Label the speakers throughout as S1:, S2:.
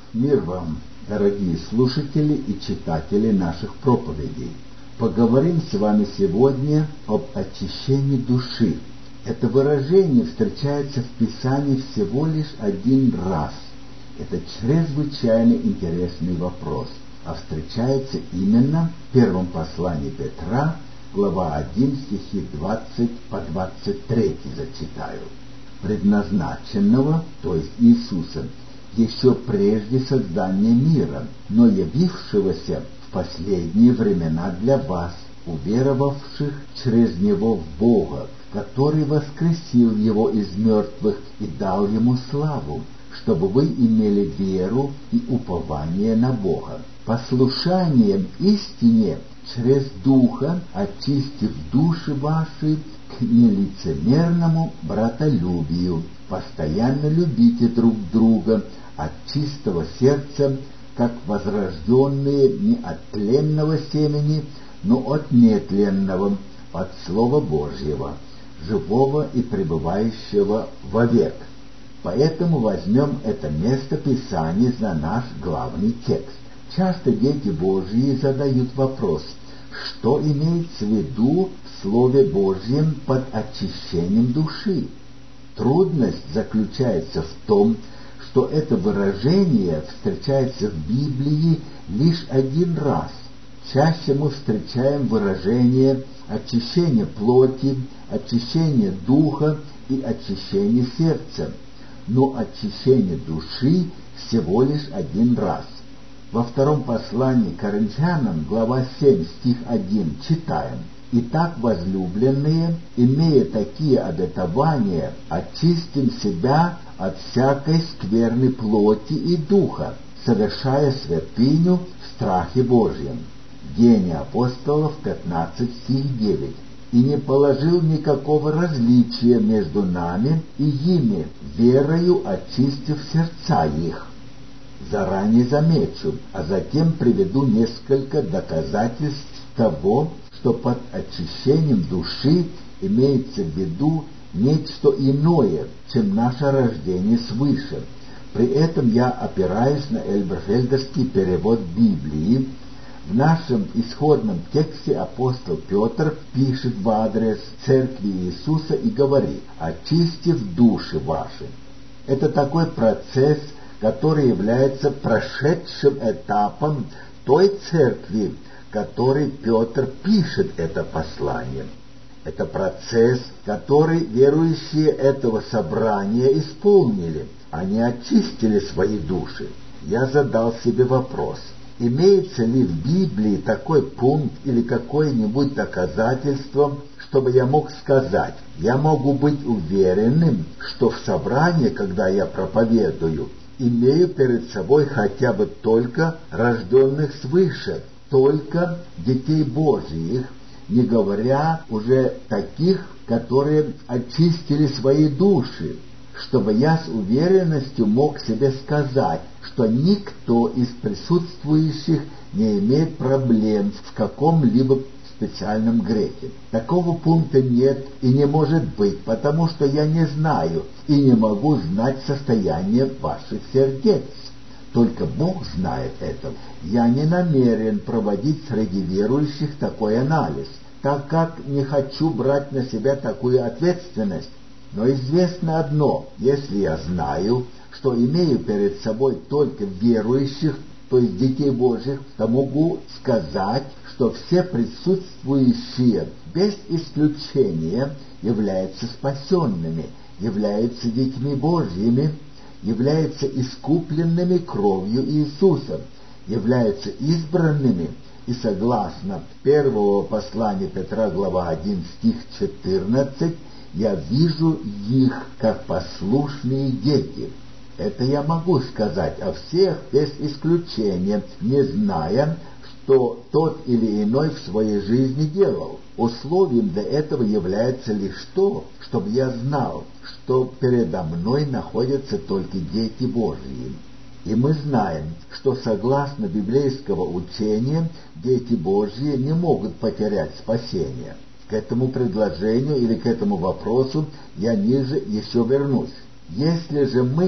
S1: Мир вам, дорогие слушатели и читатели наших проповедей. Поговорим с вами сегодня об очищении души. Это выражение встречается в Писании всего лишь один раз. Это чрезвычайно интересный вопрос, а встречается именно в первом послании Петра, глава 1, стихи 20 по 23 зачитаю. Предназначенного, то есть Иисуса, еще прежде создания мира, но явившегося в последние времена для вас, уверовавших через Него в Бога, который воскресил Его из мертвых и дал Ему славу, чтобы вы имели веру и упование на Бога, послушанием истине через Духа, очистив души ваши к нелицемерному братолюбию. Постоянно любите друг друга от чистого сердца, как возрожденные не от тленного семени, но от нетленного, от Слова Божьего, живого и пребывающего вовек. Поэтому возьмем это место Писания за наш главный текст. Часто дети Божьи задают вопрос, что имеется в виду в Слове Божьем под очищением души. Трудность заключается в том, что это выражение встречается в Библии лишь один раз. Чаще мы встречаем выражение очищение плоти, очищение духа и очищение сердца, но очищение души всего лишь один раз. Во втором послании к Коринфянам, глава 7, стих 1, читаем: «Итак, возлюбленные, имея такие обетования, очистим себя от всякой скверны плоти и духа, совершая святыню в страхе Божьем». Деяния апостолов, 15, стих 9. «И не положил никакого различия между нами и ими, верою очистив сердца их». Заранее замечу, а затем приведу несколько доказательств того, что под очищением души имеется в виду нечто иное, чем наше рождение свыше. При этом я опираюсь на Эльберфельдовский перевод Библии. В нашем исходном тексте апостол Петр пишет в адрес Церкви Иисуса и говорит: «Очистив души ваши». Это такой процесс, который является прошедшим этапом той церкви, которой Петр пишет это послание. Это процесс, который верующие этого собрания исполнили. Они очистили свои души. Я задал себе вопрос: имеется ли в Библии такой пункт или какое-нибудь доказательство, чтобы я мог сказать, я могу быть уверенным, что в собрании, когда я проповедую, имею перед собой хотя бы только рожденных свыше, только детей Божьих, не говоря уже таких, которые очистили свои души, чтобы я с уверенностью мог себе сказать, что никто из присутствующих не имеет проблем в каком-либо специальном грехе. Такого пункта нет и не может быть, потому что я не знаю и не могу знать состояние ваших сердец. Только Бог знает это. Я не намерен проводить среди верующих такой анализ, так как не хочу брать на себя такую ответственность. Но известно одно: если я знаю, что имею перед собой только верующих, то есть детей Божьих, то могу сказать, что все присутствующие без исключения являются спасенными, являются детьми Божьими, являются искупленными кровью Иисуса, являются избранными, и согласно первого послания Петра, глава 1, стих 14, я вижу их как послушные дети. Это я могу сказать о всех без исключения, не зная, что тот или иной в своей жизни делал. Условием для этого является лишь то, чтобы я знал, что передо мной находятся только дети Божьи. И мы знаем, что согласно библейского учения дети Божьи не могут потерять спасение. К этому предложению или к этому вопросу я ниже еще вернусь. Если же мы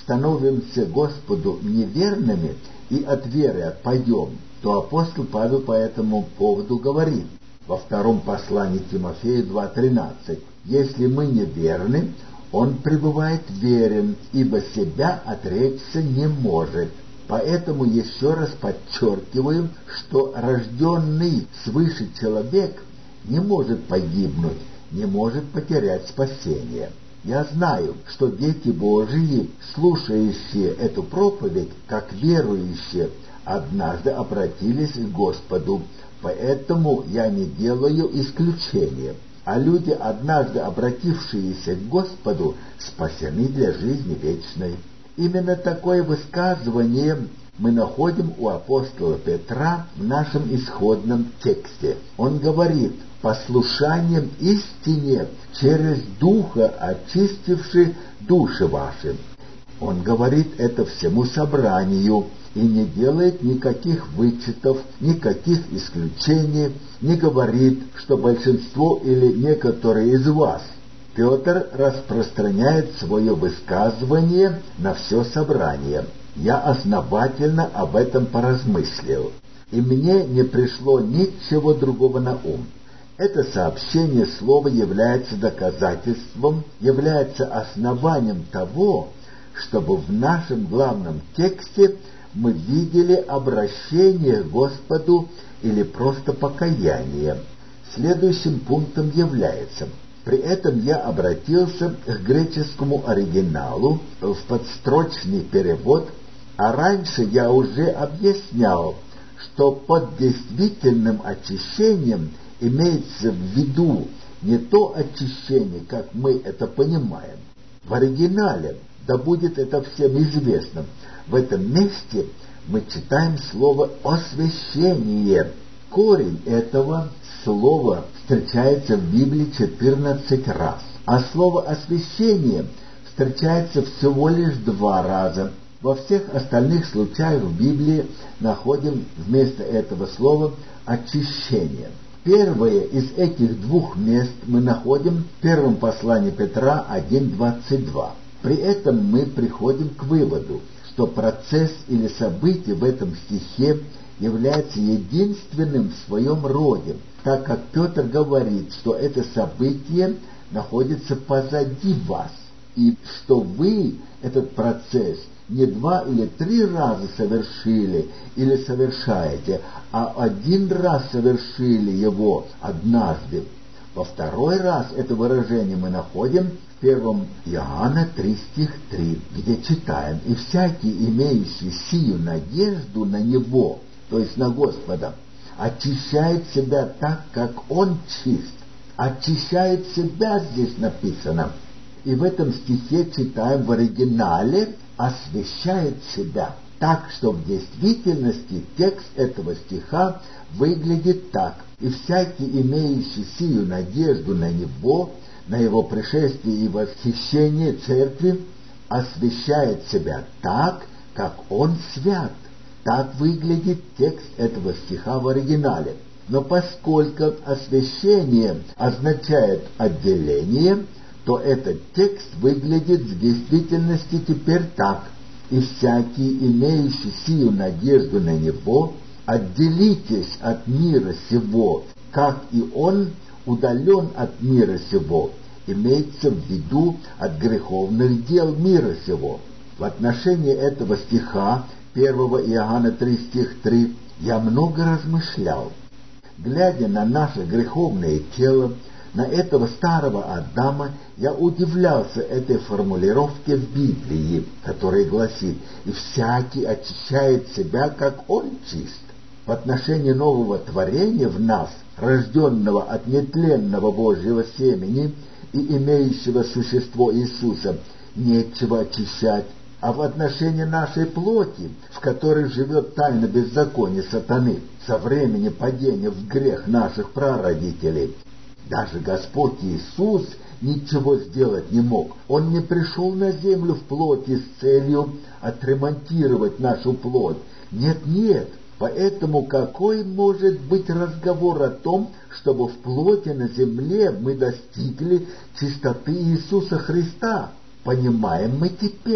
S1: становимся Господу неверными и от веры отпадем, то апостол Павел по этому поводу говорит во втором послании Тимофею 2:13: «Если мы неверны, он пребывает верен, ибо себя отречься не может». Поэтому еще раз подчеркиваю, что рожденный свыше человек не может погибнуть, не может потерять спасение. Я знаю, что дети Божии, слушающие эту проповедь, как верующие, однажды обратились к Господу, поэтому я не делаю исключения. А люди, однажды обратившиеся к Господу, спасены для жизни вечной. Именно такое высказывание мы находим у апостола Петра в нашем исходном тексте. Он говорит: «Послушанием истине через Духа очистивши души ваши». Он говорит это всему собранию и не делает никаких вычетов, никаких исключений, не говорит, что большинство или некоторые из вас. Петр распространяет свое высказывание на все собрание. Я основательно об этом поразмыслил, и мне не пришло ничего другого на ум. Это сообщение слова является доказательством, является основанием того, чтобы в нашем главном тексте мы видели обращение к Господу или просто покаяние. Следующим пунктом является: при этом я обратился к греческому оригиналу в подстрочный перевод, а раньше я уже объяснял, что под действительным очищением имеется в виду не то очищение, как мы это понимаем. В оригинале, да будет это всем известно, в этом месте мы читаем слово «освящение». Корень этого слова встречается в Библии 14 раз, а слово «освящение» встречается всего лишь 2 раза. Во всех остальных случаях в Библии находим вместо этого слова «очищение». Первое из этих 2 мест мы находим в первом послании Петра 1:22. При этом мы приходим к выводу, что процесс или событие в этом стихе является единственным в своем роде, так как Петр говорит, что это событие находится позади вас, и что вы этот процесс не 2 или 3 раза совершили или совершаете, а 1 раз совершили его однажды. Во 2-й раз это выражение мы находим в 1 Иоанна 3 стих 3, где читаем: «И всякий, имеющий сию надежду на Него», то есть на Господа, очищает себя так, как Он чист. Очищает себя здесь написано. И в этом стихе читаем в оригинале «освящает себя». Так что в действительности текст этого стиха выглядит так: «И всякий, имеющий сию надежду на Него, на Его пришествие и восхищение Церкви, освящает себя так, как Он свят». Так выглядит текст этого стиха в оригинале. Но поскольку освящение означает отделение, то этот текст выглядит в действительности теперь так: «И всякий, имеющий сию надежду на Него, отделитесь от мира сего, как и Он удален от мира сего», имеется в виду от греховных дел мира сего. В отношении этого стиха 1 Иоанна 3 стих 3 я много размышлял. Глядя на наше греховное тело, на этого старого Адама, я удивлялся этой формулировке в Библии, которая гласит: «И всякий очищает себя, как он чист». В отношении нового творения в нас, рожденного от нетленного Божьего семени и имеющего существо Иисуса, нечего очищать. А в отношении нашей плоти, в которой живет тайна беззакония сатаны со времени падения в грех наших прародителей, даже Господь Иисус ничего сделать не мог. Он не пришел на землю в плоти с целью отремонтировать нашу плоть. Нет. Поэтому какой может быть разговор о том, чтобы в плоти на земле мы достигли чистоты Иисуса Христа? Понимаем мы теперь,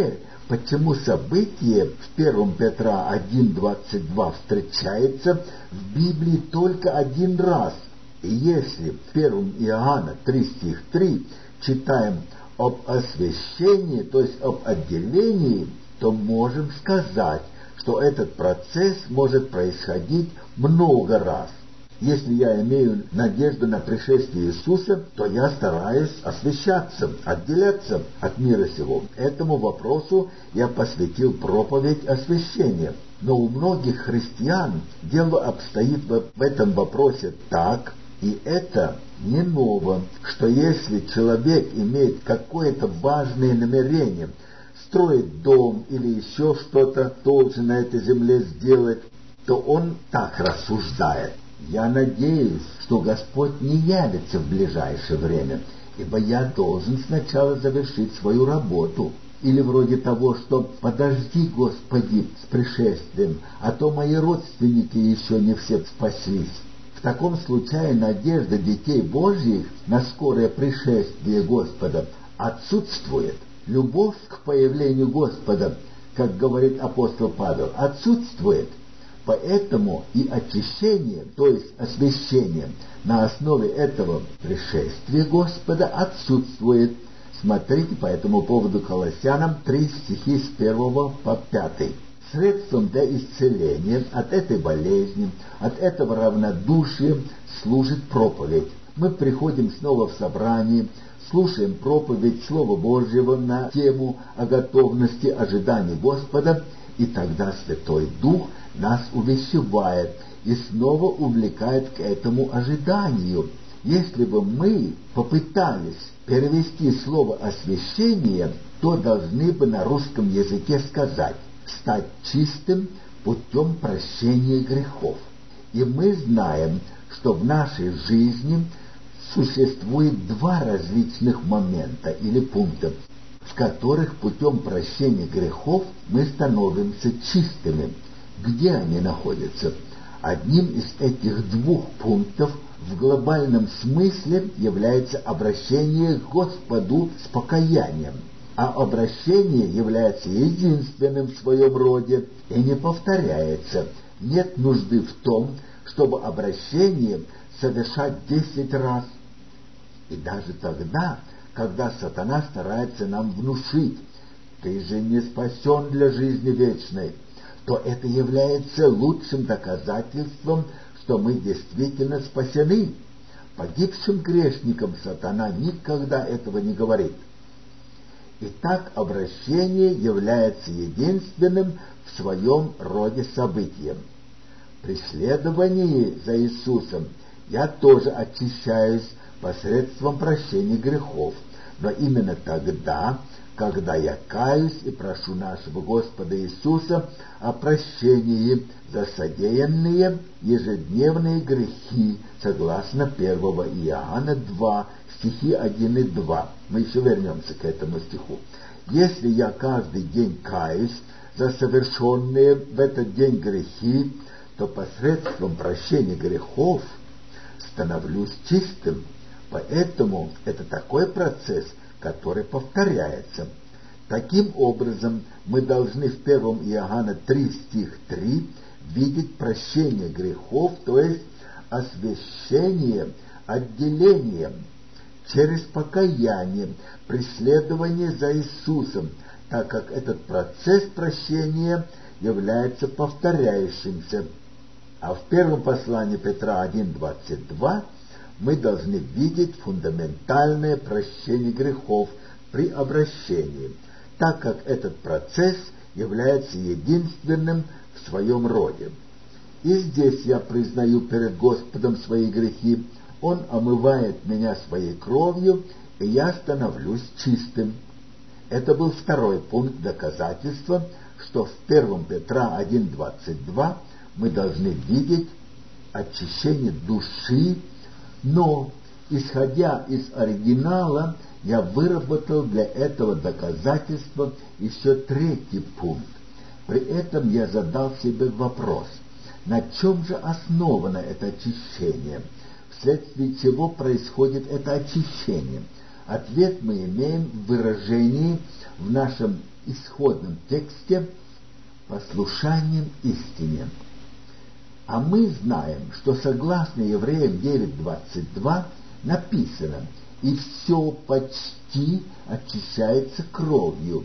S1: почему событие в 1 Петра 1:22 встречается в Библии только один раз. И если в 1 Иоанна 3 стих 3 читаем об освящении, то есть об отделении, то можем сказать, что этот процесс может происходить много раз. Если я имею надежду на пришествие Иисуса, то я стараюсь освящаться, отделяться от мира сего. Этому вопросу я посвятил проповедь освящения. Но у многих христиан дело обстоит в этом вопросе так, и это не ново, что если человек имеет какое-то важное намерение, строить дом или еще что-то должен на этой земле сделать, то он так рассуждает: я надеюсь, что Господь не явится в ближайшее время, ибо я должен сначала завершить свою работу. Или вроде того, что подожди, Господи, с пришествием, а то мои родственники еще не все спаслись. В таком случае надежда детей Божьих на скорое пришествие Господа отсутствует. Любовь к появлению Господа, как говорит апостол Павел, отсутствует. Поэтому и очищение, то есть освящение, на основе этого пришествия Господа отсутствует. Смотрите по этому поводу Колоссянам 3 стихи с 1 по 5. Средством для исцеления от этой болезни, от этого равнодушия служит проповедь. Мы приходим снова в собрание, слушаем проповедь Слова Божьего на тему о готовности ожидания Господа, и тогда Святой Дух нас увещевает и снова увлекает к этому ожиданию. Если бы мы попытались перевести слово «освящение», то должны бы на русском языке сказать «стать чистым путем прощения грехов». И мы знаем, что в нашей жизни существует два различных момента или пункта, в которых путем прощения грехов мы становимся чистыми. Где они находятся? Одним из этих двух пунктов в глобальном смысле является обращение к Господу с покаянием. А обращение является единственным в своем роде и не повторяется. Нет нужды в том, чтобы обращение совершать 10 раз. И даже тогда, когда сатана старается нам внушить: «Ты же не спасен для жизни вечной», то это является лучшим доказательством, что мы действительно спасены. Погибшим грешникам сатана никогда этого не говорит. Итак, обращение является единственным в своем роде событием. При следовании за Иисусом я тоже очищаюсь посредством прощения грехов, но именно тогда, когда я каюсь и прошу нашего Господа Иисуса о прощении за содеянные ежедневные грехи, согласно 1 Иоанна 2, стихи 1 и 2. Мы еще вернемся к этому стиху. Если я каждый день каюсь за совершенные в этот день грехи, то посредством прощения грехов становлюсь чистым. Поэтому это такой процесс, который повторяется. Таким образом, мы должны в 1 Иоанна 3 стих 3 видеть прощение грехов, то есть освящение, отделение, через покаяние, преследование за Иисусом, так как этот процесс прощения является повторяющимся. А в первом послании Петра 1:22 мы должны видеть фундаментальное прощение грехов при обращении, так как этот процесс является единственным в своем роде. И здесь я признаю перед Господом свои грехи, Он омывает меня своей кровью, и я становлюсь чистым. Это был второй пункт доказательства, что в 1 Петра 1:22 мы должны видеть очищение души, но, исходя из оригинала, я выработал для этого доказательства еще третий пункт. При этом я задал себе вопрос: на чем же основано это очищение? Вследствие чего происходит это очищение? Ответ мы имеем в выражении в нашем исходном тексте «послушанием истине». А мы знаем, что согласно Евреям 9:22 написано: «И все почти очищается кровью».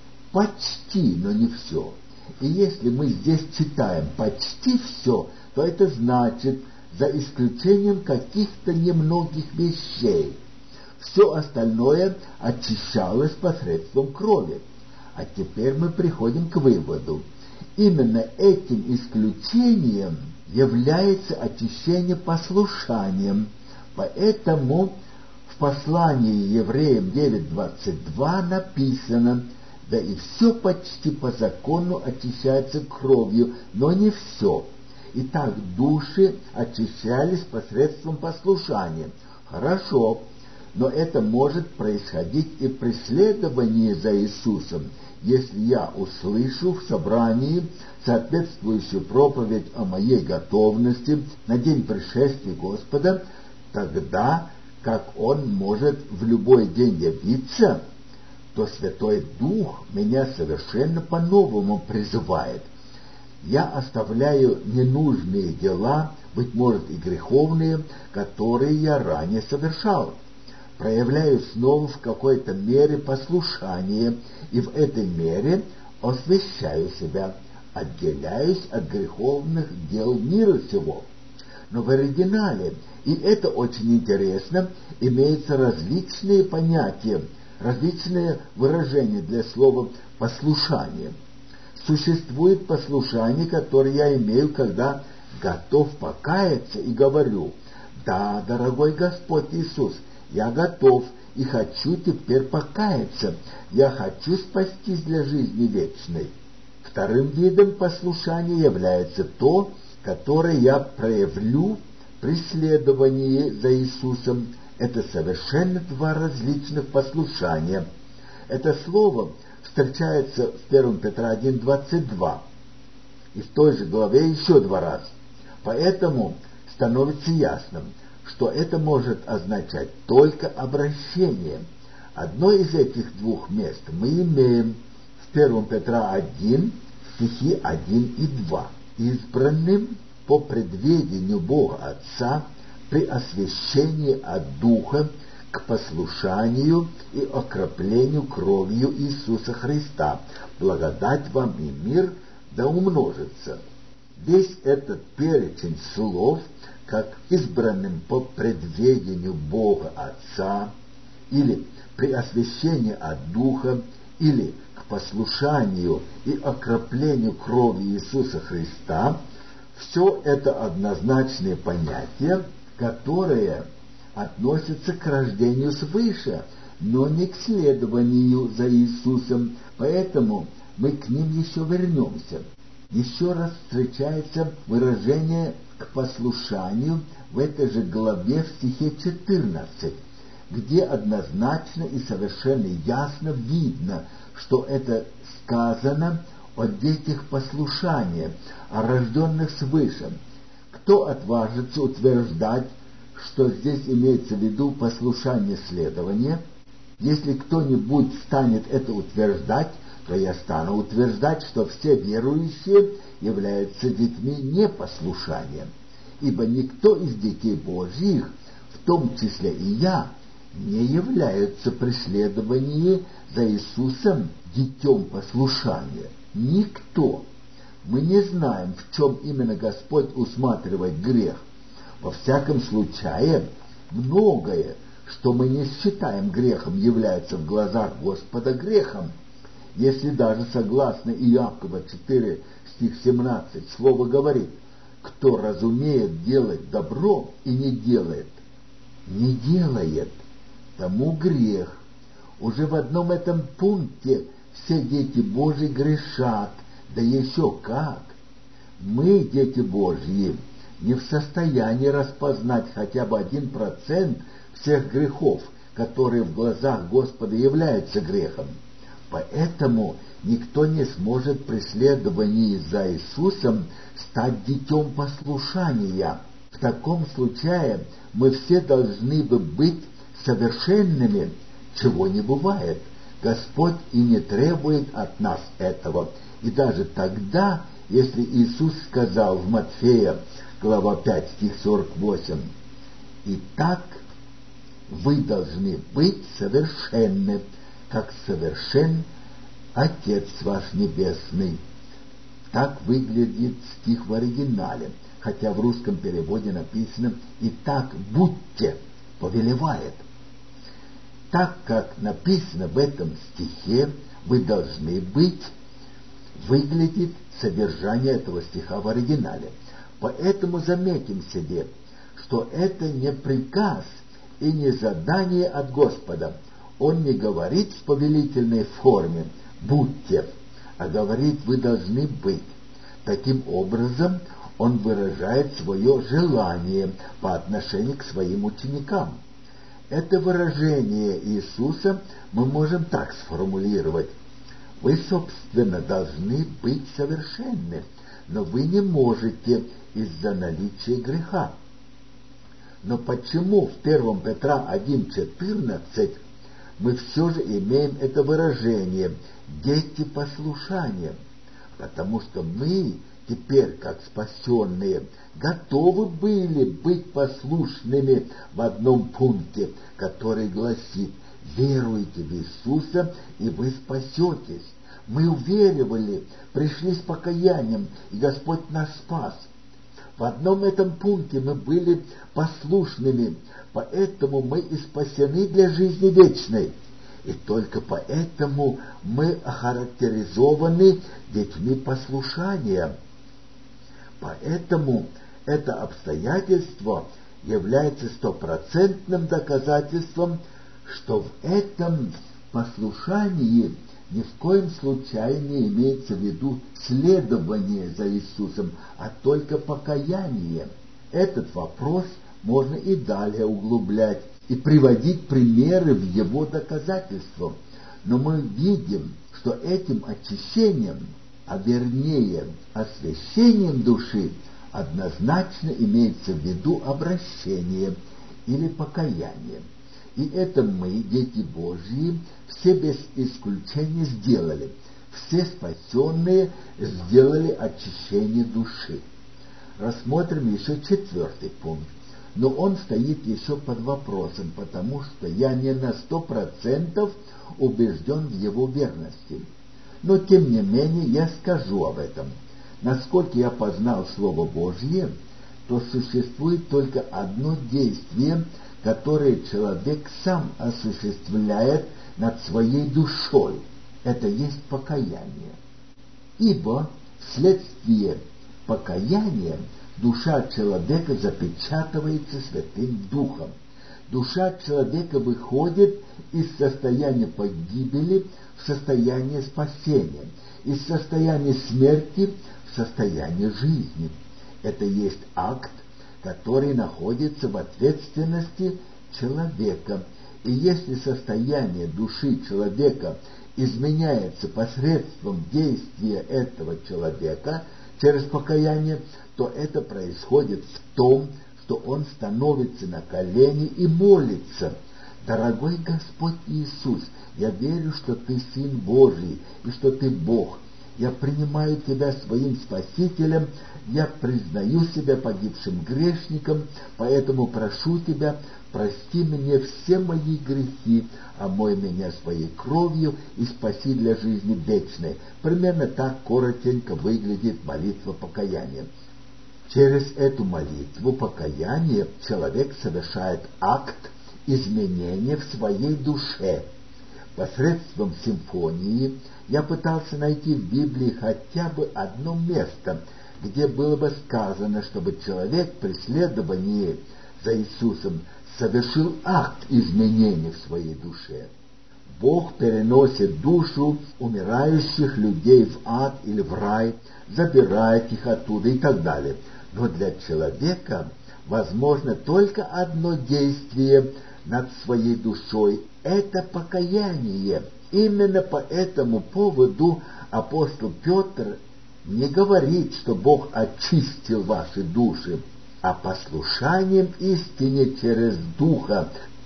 S1: Почти, но не все. И если мы здесь читаем «почти все», то это значит, за исключением каких-то немногих вещей, все остальное очищалось посредством крови. А теперь мы приходим к выводу: именно этим исключением является очищение послушанием. Поэтому в послании Евреям 9:22 написано: «Да и все почти по закону очищается кровью, но не все». Итак, души очищались посредством послушания. Хорошо, но это может происходить и при следовании за Иисусом. Если я услышу в собрании соответствующую проповедь о моей готовности на день пришествия Господа, тогда, как Он может в любой день явиться, то Святой Дух меня совершенно по-новому призывает. Я оставляю ненужные дела, быть может и греховные, которые я ранее совершал. Проявляю снова в какой-то мере послушание, и в этой мере освящаю себя, отделяюсь от греховных дел мира сего. Но в оригинале, и это очень интересно, имеются различные понятия, различные выражения для слова «послушание». Существует послушание, которое я имею, когда готов покаяться и говорю: «Да, дорогой Господь Иисус, я готов и хочу теперь покаяться, я хочу спастись для жизни вечной». Вторым видом послушания является то, которое я проявлю при следовании за Иисусом. Это совершенно два различных послушания. Это слово встречается в 1 Петра 1:22 и в той же главе еще 2 раза. Поэтому становится ясным, что это может означать только обращение. Одно из этих двух мест мы имеем в 1 Петра 1, стихи 1 и 2. «Избранным по предведению Бога Отца при освящении от Духа к послушанию и окроплению кровью Иисуса Христа. Благодать вам и мир да умножится». Весь этот перечень слов, как избранным по предведению Бога Отца, или при освящении от Духа, или к послушанию и окроплению кровью Иисуса Христа, все это однозначные понятия, которые относятся к рождению свыше, но не к следованию за Иисусом, поэтому мы к ним еще вернемся. Еще раз встречается выражение «к послушанию» в этой же главе в стихе 14, где однозначно и совершенно ясно видно, что это сказано о детях послушания, о рожденных свыше. Кто отважится утверждать, что здесь имеется в виду послушание следования? Если кто-нибудь станет это утверждать, то я стану утверждать, что все верующие являются детьми непослушания, ибо никто из детей Божьих, в том числе и я, не является при следовании за Иисусом детем послушания. Никто. Мы не знаем, в чем именно Господь усматривает грех. Во всяком случае, многое, что мы не считаем грехом, является в глазах Господа грехом. Если даже согласно Иакова 4, стих 17, слово говорит: «Кто разумеет делать добро и не делает, тому грех». Уже в одном этом пункте все дети Божьи грешат, да еще как. Мы, дети Божьи, не в состоянии распознать хотя бы 1% всех грехов, которые в глазах Господа являются грехом. Поэтому никто не сможет при следовании за Иисусом стать детем послушания. В таком случае мы все должны бы быть совершенными, чего не бывает. Господь и не требует от нас этого. И даже тогда, если Иисус сказал в Матфея, глава 5, стих 48, «Итак, вы должны быть совершенны, как совершен Отец ваш Небесный». Так выглядит стих в оригинале, хотя в русском переводе написано «Итак, будьте», повелевает. Так как написано в этом стихе «вы должны быть», выглядит содержание этого стиха в оригинале. Поэтому заметим себе, что это не приказ и не задание от Господа. Он не говорит в повелительной форме «будьте», а говорит «вы должны быть». Таким образом, он выражает свое желание по отношению к своим ученикам. Это выражение Иисуса мы можем так сформулировать: «Вы, собственно, должны быть совершенны, но вы не можете из-за наличия греха». Но почему в 1 Петра 1,14 мы все же имеем это выражение «дети послушания»? Потому что мы теперь, как спасенные, готовы были быть послушными в одном пункте, который гласит: «Веруйте в Иисуса, и вы спасетесь». Мы уверовали, пришли с покаянием, и Господь нас спас. В одном этом пункте мы были послушными, поэтому мы и спасены для жизни вечной. И только поэтому мы охарактеризованы детьми послушания. Поэтому это обстоятельство является стопроцентным доказательством, что в этом послушании ни в коем случае не имеется в виду следование за Иисусом, а только покаяние. Этот вопрос можно и далее углублять и приводить примеры в его доказательство. Но мы видим, что этим очищением, а вернее освящением души, однозначно имеется в виду обращение или покаяние. И это мы, дети Божьи, все без исключения сделали. Все спасенные сделали очищение души. Рассмотрим еще 4 пункт. Но он стоит еще под вопросом, потому что я не на 100% убежден в его верности. Но тем не менее я скажу об этом. Насколько я познал Слово Божье, то существует только одно действие, которое человек сам осуществляет над своей душой. Это есть покаяние. Ибо вследствие покаяния душа человека запечатывается Святым Духом. Душа человека выходит из состояния погибели в состояние спасения, из состояния смерти в состояние жизни. Это есть акт, который находится в ответственности человека. И если состояние души человека изменяется посредством действия этого человека через покаяние, то это происходит в том, что он становится на колени и молится: «Дорогой Господь Иисус, я верю, что Ты Сын Божий и что Ты Бог. Я принимаю Тебя своим Спасителем, я признаю себя погибшим грешником, поэтому прошу Тебя, прости мне все мои грехи, омой меня своей кровью и спаси для жизни вечной». Примерно так коротенько выглядит молитва покаяния. Через эту молитву покаяния человек совершает акт изменения в своей душе. Посредством симфонии я пытался найти в Библии хотя бы одно место, где было бы сказано, чтобы человек при следовании за Иисусом совершил акт изменения в своей душе. Бог переносит душу умирающих людей в ад или в рай, забирает их оттуда и так далее. Но для человека возможно только одно действие над своей душой – это покаяние. Именно по этому поводу апостол Петр не говорит, что Бог очистил ваши души, а послушанием истине через Духа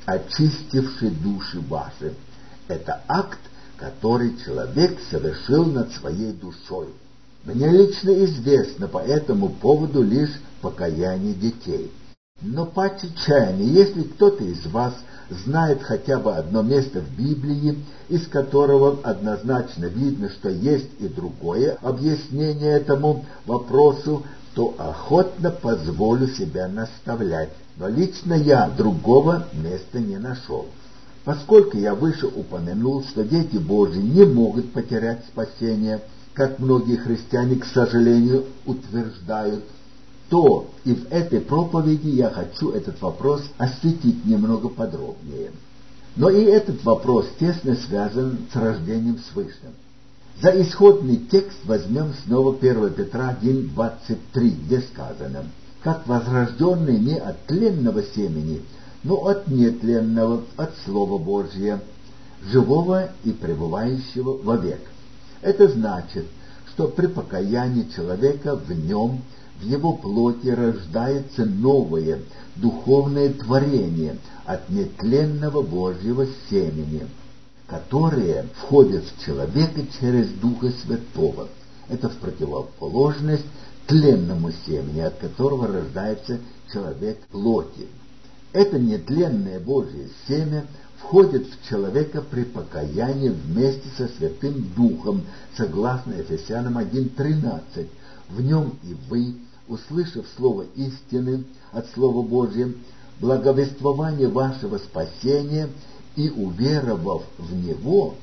S1: очистивший души ваши. Это акт, который человек совершил над своей душой. Мне лично известно по этому поводу лишь покаяние детей. Но паче чаяния, если кто-то из вас знает хотя бы одно место в Библии, из которого однозначно видно, что есть и другое объяснение этому вопросу, то охотно позволю себя наставлять. Но лично я другого места не нашел. Поскольку я выше упомянул, что дети Божьи не могут потерять спасение, как многие христиане, к сожалению, утверждают, то и в этой проповеди я хочу этот вопрос осветить немного подробнее. Но и этот вопрос тесно связан с рождением свыше. За исходный текст возьмем снова 1 Петра 1:23, где сказано: «Как возрожденные не от тленного семени, но от нетленного, от Слова Божия, живого и пребывающего вовек». Это значит, что при покаянии человека в нем, в его плоти рождается новое духовное творение от нетленного Божьего семени, которое входит в человека через Духа Святого. Это в противоположность тленному семени, от которого рождается человек плоти. Это нетленное Божье семя входит в человека при покаянии вместе со Святым Духом, согласно Ефесянам 1:13. В нем и вы, услышав слово истины от Слова Божьего, благовествование вашего спасения и уверовав в него,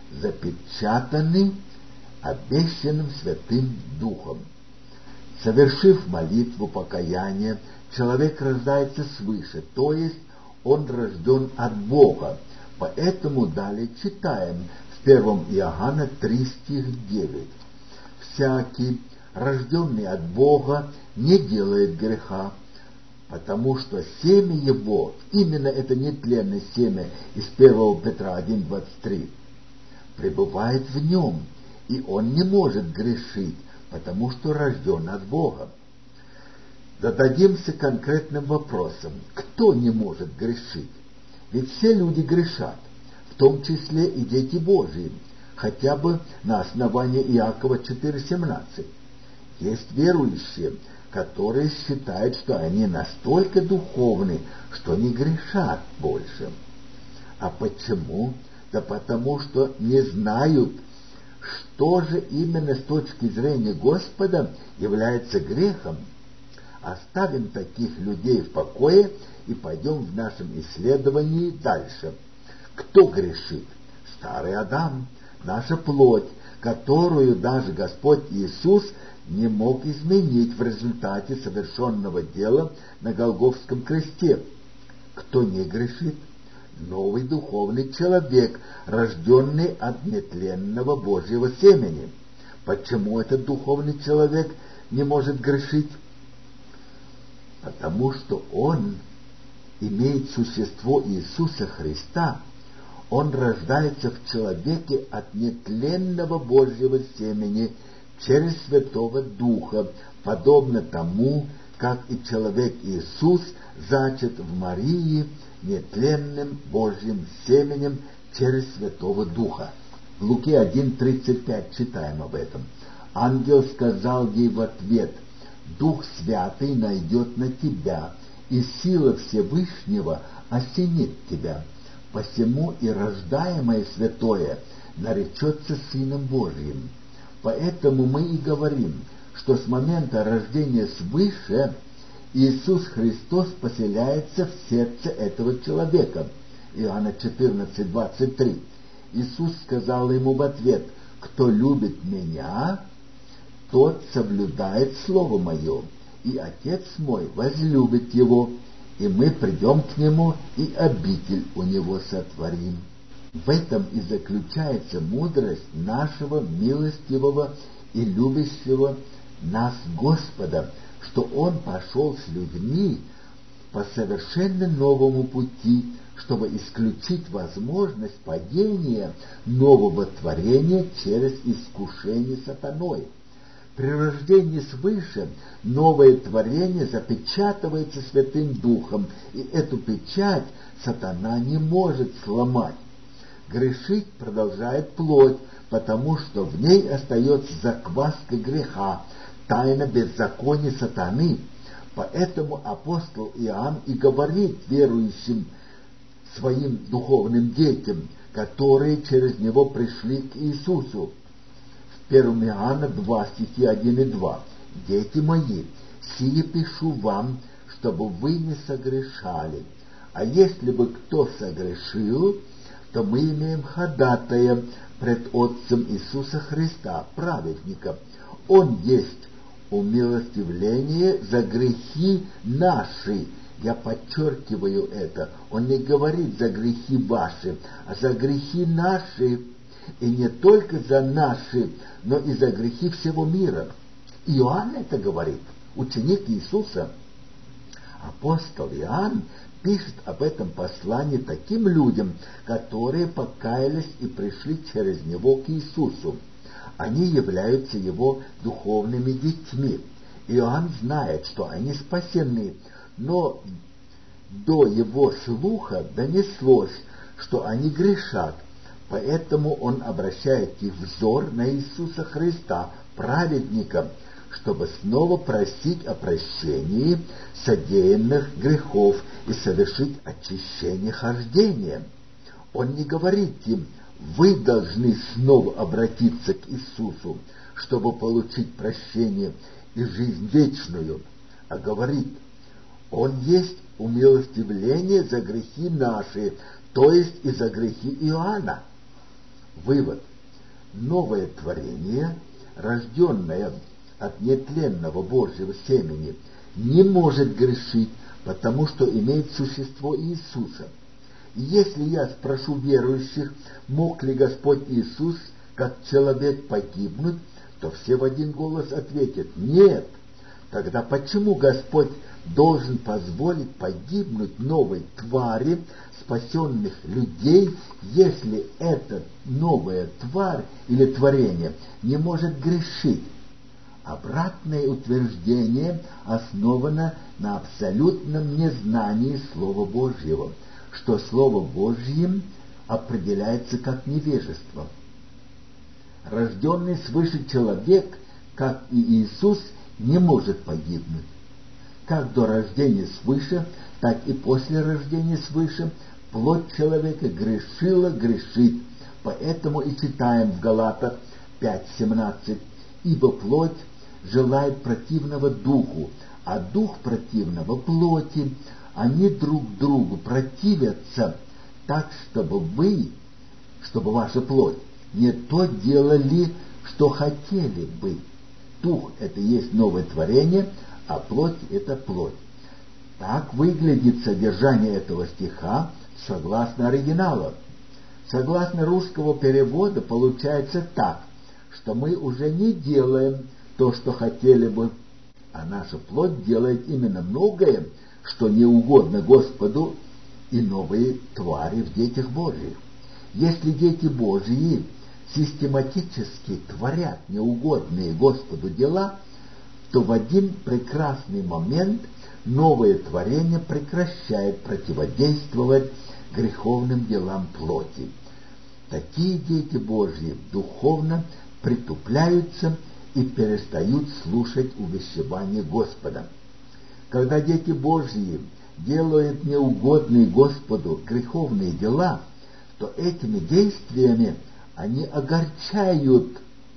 S1: запечатаны обещанным Святым Духом. Совершив молитву покаяния, человек рождается свыше, то есть он рожден от Бога. Поэтому далее читаем в 1 Иоанна 3 стих 9. «Всякий, рожденный от Бога, не делает греха, потому что семя его, именно это нетленное семя из 1 Петра 1:23, пребывает в нем, и он не может грешить, потому что рожден от Бога». Зададимся конкретным вопросом: кто не может грешить? Ведь все люди грешат, в том числе и дети Божьи, хотя бы на основании Иакова 4:17. Есть верующие, которые считают, что они настолько духовны, что не грешат больше. А почему? Да потому что не знают, что же именно с точки зрения Господа является грехом. Оставим таких людей в покое и пойдем в нашем исследовании дальше. Кто грешит? Старый Адам, наша плоть, которую даже Господь Иисус не мог изменить в результате совершенного дела на Голгофском кресте. Кто не грешит? Новый духовный человек, рожденный от нетленного Божьего семени. Почему этот духовный человек не может грешить? Потому что он имеет существо Иисуса Христа. Он рождается в человеке от нетленного Божьего семени через Святого Духа, подобно тому, как и человек Иисус зачат в Марии нетленным Божьим семенем через Святого Духа. В Луки 1:35 читаем об этом. Ангел сказал ей в ответ: «Дух Святый найдет на тебя, и сила Всевышнего осенит тебя. Посему и рождаемое святое наречется Сыном Божьим». Поэтому мы и говорим, что с момента рождения свыше Иисус Христос поселяется в сердце этого человека. Иоанна 14:23. Иисус сказал ему в ответ: «Кто любит Меня, тот соблюдает Слово Мое, и Отец Мой возлюбит его, и мы придем к Нему и обитель у Него сотворим». В этом и заключается мудрость нашего милостивого и любящего нас Господа, что Он пошел с людьми по совершенно новому пути, чтобы исключить возможность падения нового творения через искушение сатаной. При рождении свыше новое творение запечатывается Святым Духом, и эту печать сатана не может сломать. Грешить продолжает плоть, потому что в ней остается закваска греха, тайна беззакония сатаны. Поэтому апостол Иоанн и говорит верующим своим духовным детям, которые через него пришли к Иисусу. В 1 Иоанна 2, стихи 1 и 2. «Дети мои, сие пишу вам, чтобы вы не согрешали. А если бы кто согрешил, то мы имеем ходатая пред Отцем Иисуса Христа, праведника. Он есть умилостивление за грехи наши». Я подчеркиваю это. Он не говорит за грехи ваши, а за грехи наши. И не только за наши, но и за грехи всего мира. Иоанн это говорит, ученик Иисуса. Апостол Иоанн пишет об этом послании таким людям, которые покаялись и пришли через него к Иисусу. Они являются его духовными детьми. Иоанн знает, что они спасены, но до его слуха донеслось, что они грешат, поэтому он обращает их взор на Иисуса Христа, праведника, чтобы снова просить о прощении содеянных грехов и совершить очищение хождения. Он не говорит им: вы должны снова обратиться к Иисусу, чтобы получить прощение и жизнь вечную, а говорит: Он есть умилостивление за грехи наши, то есть и за грехи Иоанна. Вывод. Новое творение, рожденное от нетленного Божьего семени, не может грешить, потому что имеет существо Иисуса. И если я спрошу верующих, мог ли Господь Иисус, как человек, погибнуть, то все в один голос ответят: нет. Тогда почему Господь должен позволить погибнуть новой твари, спасенных людей, если эта новая тварь или творение не может грешить? Обратное утверждение основано на абсолютном незнании Слова Божьего, что Слово Божьим определяется как невежество. Рожденный свыше человек, как и Иисус, не может погибнуть. Как до рождения свыше, так и после рождения свыше плоть человека грешила, грешит. Поэтому и читаем в Галатах 5:17: «Ибо плоть желает противного духу, а дух противного плоти. Они друг другу противятся, так, чтобы ваша плоть, не то делали, что хотели бы». Дух — это есть новое творение, а плоть — это плоть. Так выглядит содержание этого стиха согласно оригиналу. Согласно русского перевода получается так, что мы уже не делаем то, что хотели бы, а наша плоть делает именно многое, что не угодно Господу, и новые твари в детях Божьих. Если дети Божьи систематически творят неугодные Господу дела, то в один прекрасный момент новое творение прекращает противодействовать греховным делам плоти. Такие дети Божьи духовно притупляются и перестают слушать увещевания Господа. Когда дети Божьи делают неугодные Господу греховные дела, то этими действиями они огорчают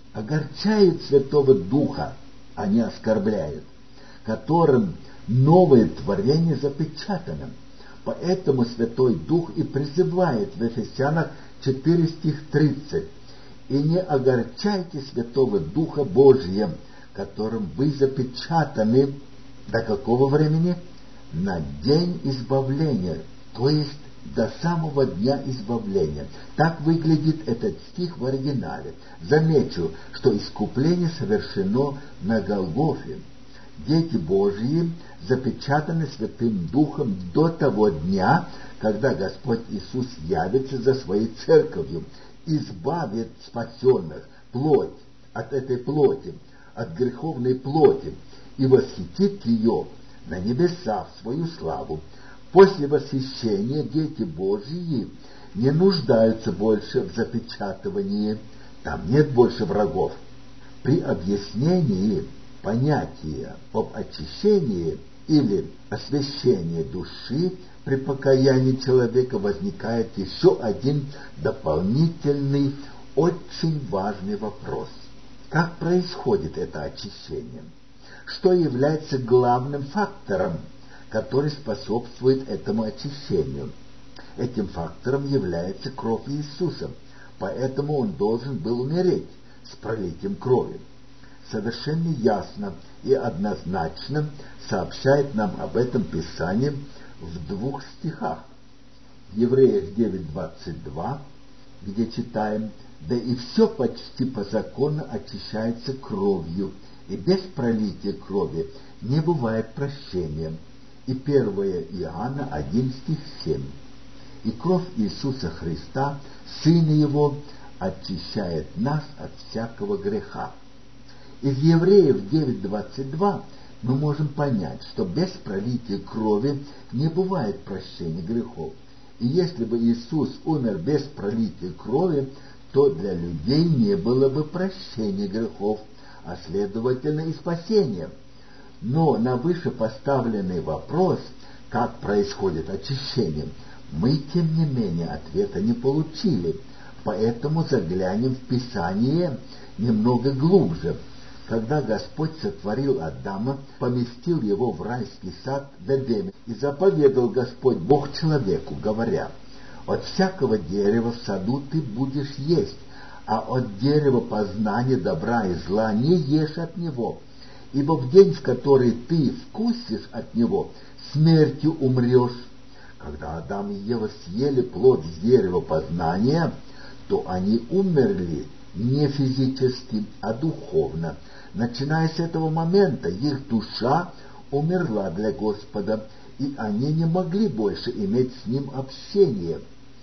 S1: Святого Духа, они оскорбляют, которым новое творение запечатано. Поэтому Святой Дух и призывает в Ефесянах 4 стих 30: «И не огорчайте Святого Духа Божия, которым вы запечатаны до какого времени? На день избавления, то есть до самого дня избавления». Так выглядит этот стих в оригинале. Замечу, что искупление совершено на Голгофе. Дети Божьи запечатаны Святым Духом до того дня, когда Господь Иисус явится за Своей церковью, избавит спасенных, плоть, от этой плоти. от греховной плоти и восхитит ее на небеса в свою славу. После восхищения дети Божьи не нуждаются больше в запечатывании, там нет больше врагов. При объяснении понятия об очищении или освящении души при покаянии человека возникает еще один дополнительный, очень важный вопрос. Как происходит это очищение? Что является главным фактором, который способствует этому очищению? Этим фактором является кровь Иисуса, поэтому Он должен был умереть с пролитием крови. Совершенно ясно и однозначно сообщает нам об этом Писание в 2 стихах. Евреев 9:22, где читаем: «Да и все почти по закону очищается кровью, и без пролития крови не бывает прощения». И 1 Иоанна 1 стих 7. И кровь Иисуса Христа, Сына Его, очищает нас от всякого греха. Из Евреев 9:22 мы можем понять, что без пролития крови не бывает прощения грехов. И если бы Иисус умер без пролития крови, то для людей не было бы прощения грехов, а следовательно и спасения. Но на вышепоставленный вопрос, как происходит очищение, мы, тем не менее, ответа не получили, поэтому заглянем в Писание немного глубже. Когда Господь сотворил Адама, поместил его в райский сад в Эдеме, и заповедал Господь Бог человеку, говоря: «От всякого дерева в саду ты будешь есть, а от дерева познания добра и зла не ешь от него, ибо в день, в который ты вкусишь от него, смертью умрешь». Когда Адам и Ева съели плод с дерева познания, то они умерли не физически, а духовно. Начиная с этого момента их душа умерла для Господа, и они не могли больше иметь с Ним общение.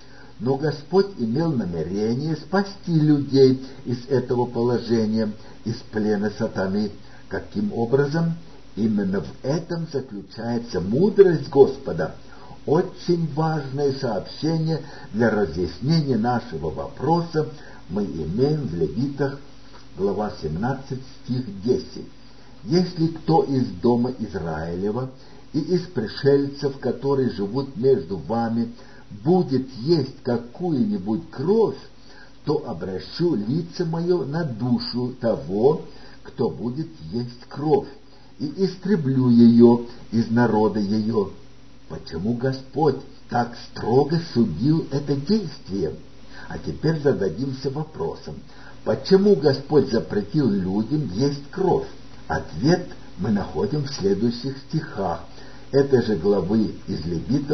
S1: Но Господь имел намерение спасти людей из этого положения, из плена сатаны. Каким образом? Именно в этом заключается мудрость Господа. Очень важное сообщение для разъяснения нашего вопроса мы имеем в Левитах, глава 17, стих 10. «Если кто из дома Израилева и из пришельцев, которые живут между вами, будет есть какую-нибудь кровь, то обращу лице мое на душу того, кто будет есть кровь, и истреблю ее из народа ее». Почему Господь так строго судил это действие? А теперь зададимся вопросом: почему Господь запретил людям есть кровь? Ответ мы находим в следующих стихах этой же главы из Левитов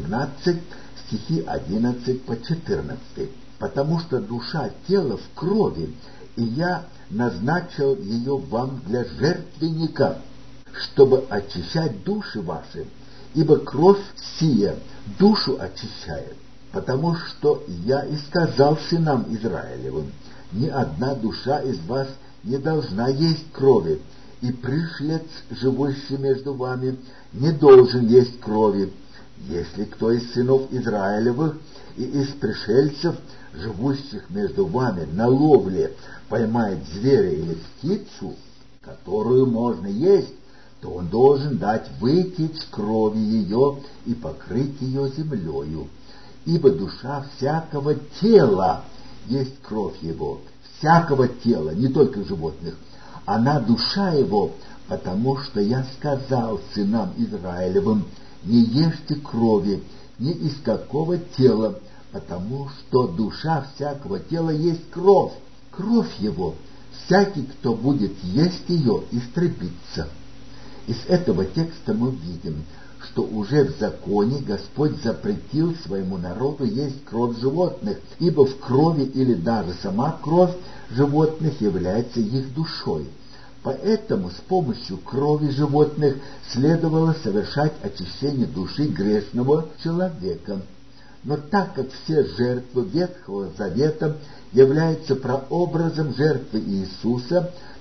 S1: 17, стихи 11 по 14. «Потому что душа тела в крови, и я назначил ее вам для жертвенника, чтобы очищать души ваши, ибо кровь сия душу очищает. Потому что я и сказал сынам Израилевым: ни одна душа из вас не должна есть крови, и пришлец, живущий между вами, не должен есть крови. Если кто из сынов Израилевых и из пришельцев, живущих между вами, на ловле поймает зверя или птицу, которую можно есть, то он должен дать вытечь крови ее и покрыть ее землею. Ибо душа всякого тела есть кровь его, всякого тела, не только животных, она душа его, потому что я сказал сынам Израилевым: не ешьте крови ни из какого тела, потому что душа всякого тела есть кровь, кровь его, всякий, кто будет есть ее, истребится. Из этого текста мы видим, что уже в законе Господь запретил своему народу есть кровь животных, ибо в крови или даже сама кровь животных является их душой. Поэтому с помощью крови животных следовало совершать очищение души грешного человека. Но так как все жертвы Ветхого Завета являются прообразом жертвы Иисуса,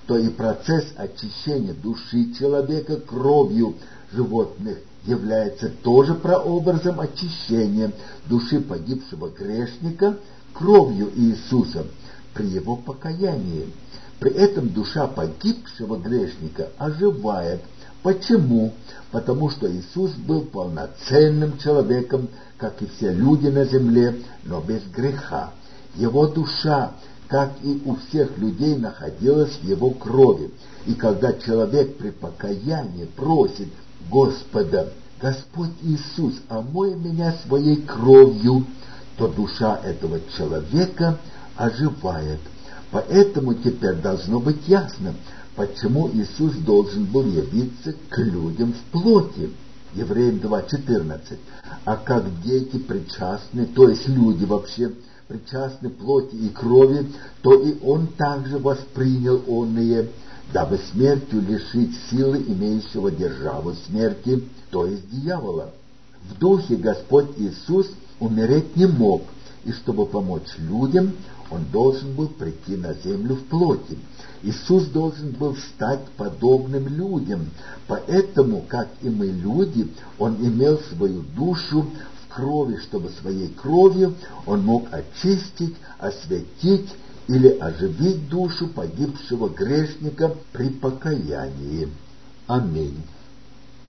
S1: то и процесс очищения души человека кровью животных является тоже прообразом очищения души погибшего грешника кровью Иисуса при его покаянии. При этом душа погибшего грешника оживает. Почему? Потому что Иисус был полноценным человеком, как и все люди на земле, но без греха. Его душа, как и у всех людей, находилась в его крови. И когда человек при покаянии просит Господа: «Господь Иисус, омой меня своей кровью», то душа этого человека оживает. Поэтому теперь должно быть ясно, почему Иисус должен был явиться к людям в плоти. Евреям 2:14. А как дети причастны, то есть люди вообще причастны плоти и крови, то и Он также воспринял оные, дабы смертью лишить силы имеющего державу смерти, то есть дьявола. В духе Господь Иисус умереть не мог, и чтобы помочь людям, Он должен был прийти на землю в плоти. Иисус должен был стать подобным людям, поэтому, как и мы люди, Он имел свою душу в крови, чтобы своей кровью Он мог очистить, осветить или оживить душу погибшего грешника при покаянии. Аминь.